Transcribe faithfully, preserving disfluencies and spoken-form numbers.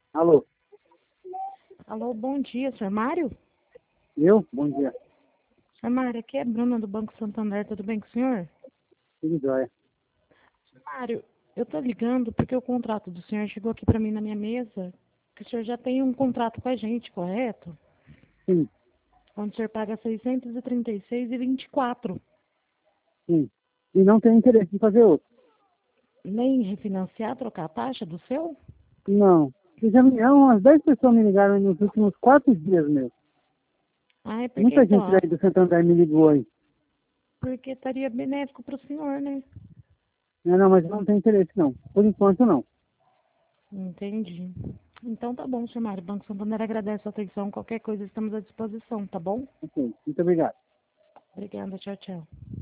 Alô, Alô, bom dia, senhor Mário? eu? Bom dia. Senhor Mário, aqui é Bruna do Banco Santander, tudo bem com o senhor? Tudo jóia. Senhor Mário, eu tô ligando porque o contrato do senhor chegou aqui para mim na minha mesa, que o senhor já tem um contrato com a gente, correto? Sim, Onde o senhor paga seiscentos e trinta e seis e vinte e quatro. sim. E não tem interesse em fazer outro. Nem refinanciar, trocar a taxa do seu? Não. Fizemos, é, umas dez pessoas me ligaram nos últimos quatro dias, meu. Ah, é porque Muita então, gente ah, daí do Santander me ligou aí. porque estaria benéfico para o senhor, né? Não, não, mas não tem interesse, não. Por enquanto, não. Entendi. Então tá bom, senhor Mário. O Banco Santander agradece a atenção. Qualquer coisa estamos à disposição, tá bom? Ok, muito obrigado. Obrigada, tchau, tchau.